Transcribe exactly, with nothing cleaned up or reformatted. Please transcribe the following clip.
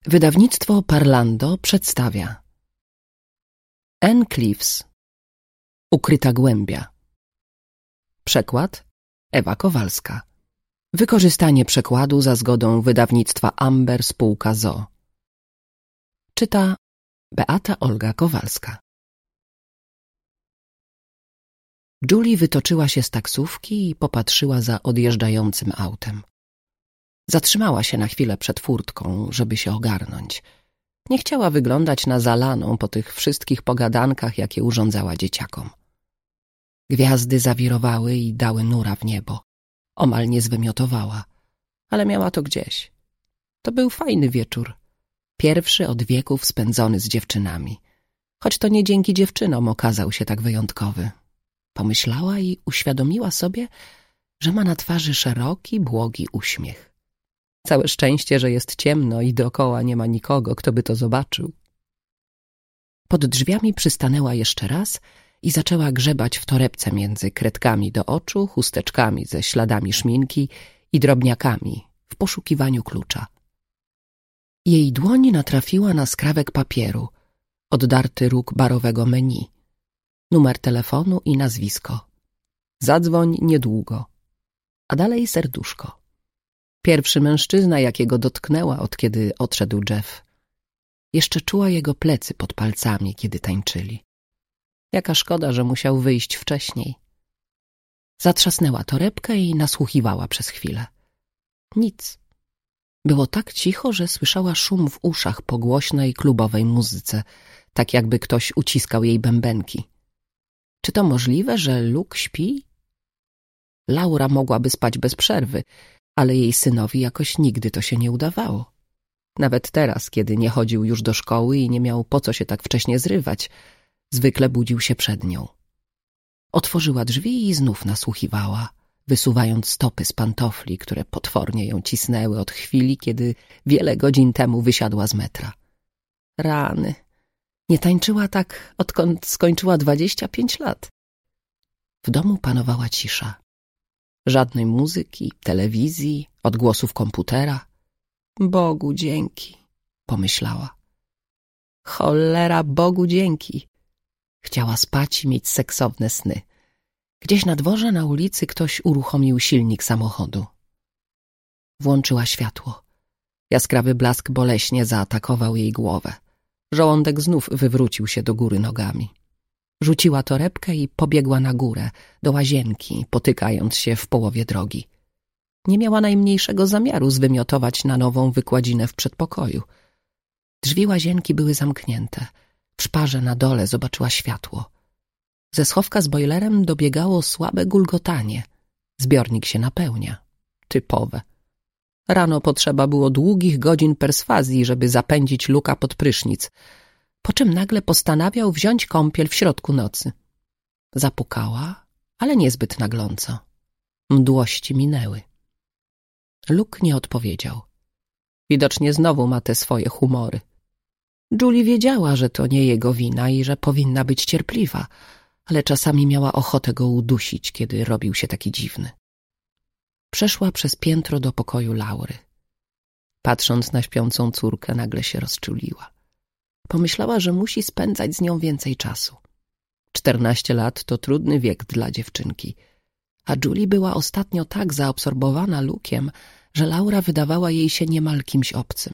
Wydawnictwo Parlando przedstawia Anne Cleeves. Ukryta głębia. Przekład Ewa Kowalska. Wykorzystanie przekładu za zgodą wydawnictwa Amber Spółka z o o. Czyta Beata Olga Kowalska. Julie wytoczyła się z taksówki i popatrzyła za odjeżdżającym autem. Zatrzymała się na chwilę przed furtką, żeby się ogarnąć. Nie chciała wyglądać na zalaną po tych wszystkich pogadankach, jakie urządzała dzieciakom. Gwiazdy zawirowały i dały nura w niebo. Omal nie zwymiotowała, ale miała to gdzieś. To był fajny wieczór. Pierwszy od wieków spędzony z dziewczynami. Choć to nie dzięki dziewczynom okazał się tak wyjątkowy. Pomyślała i uświadomiła sobie, że ma na twarzy szeroki, błogi uśmiech. Całe szczęście, że jest ciemno i dookoła nie ma nikogo, kto by to zobaczył. Pod drzwiami przystanęła jeszcze raz i zaczęła grzebać w torebce między kredkami do oczu, chusteczkami ze śladami szminki i drobniakami w poszukiwaniu klucza. Jej dłoń natrafiła na skrawek papieru, oddarty róg barowego menu, numer telefonu i nazwisko. Zadzwoń niedługo, a dalej serduszko. Pierwszy mężczyzna, jakiego dotknęła, od kiedy odszedł Jeff. Jeszcze czuła jego plecy pod palcami, kiedy tańczyli. Jaka szkoda, że musiał wyjść wcześniej. Zatrzasnęła torebkę i nasłuchiwała przez chwilę. Nic. Było tak cicho, że słyszała szum w uszach po głośnej klubowej muzyce, tak jakby ktoś uciskał jej bębenki. Czy to możliwe, że Luke śpi? Laura mogłaby spać bez przerwy, ale jej synowi jakoś nigdy to się nie udawało. Nawet teraz, kiedy nie chodził już do szkoły i nie miał po co się tak wcześnie zrywać, zwykle budził się przed nią. Otworzyła drzwi i znów nasłuchiwała, wysuwając stopy z pantofli, które potwornie ją cisnęły od chwili, kiedy wiele godzin temu wysiadła z metra. Rany! Nie tańczyła tak, odkąd skończyła dwadzieścia pięć lat. W domu panowała cisza. Żadnej muzyki, telewizji, odgłosów komputera. Bogu dzięki, pomyślała. Cholera, Bogu dzięki. Chciała spać i mieć seksowne sny. Gdzieś na dworze na ulicy ktoś uruchomił silnik samochodu. Włączyła światło. Jaskrawy blask boleśnie zaatakował jej głowę. Żołądek znów wywrócił się do góry nogami. Rzuciła torebkę i pobiegła na górę, do łazienki, potykając się w połowie drogi. Nie miała najmniejszego zamiaru zwymiotować na nową wykładzinę w przedpokoju. Drzwi łazienki były zamknięte. W szparze na dole zobaczyła światło. Ze schowka z bojlerem dobiegało słabe gulgotanie. Zbiornik się napełnia. Typowe. Rano potrzeba było długich godzin perswazji, żeby zapędzić Luka pod prysznic, po czym nagle postanawiał wziąć kąpiel w środku nocy. Zapukała, ale niezbyt nagląco. Mdłości minęły. Luke nie odpowiedział. Widocznie znowu ma te swoje humory. Julie wiedziała, że to nie jego wina i że powinna być cierpliwa, ale czasami miała ochotę go udusić, kiedy robił się taki dziwny. Przeszła przez piętro do pokoju Laury. Patrząc na śpiącą córkę, nagle się rozczuliła. Pomyślała, że musi spędzać z nią więcej czasu. Czternaście lat to trudny wiek dla dziewczynki, a Julie była ostatnio tak zaabsorbowana Lukiem, że Laura wydawała jej się niemal kimś obcym.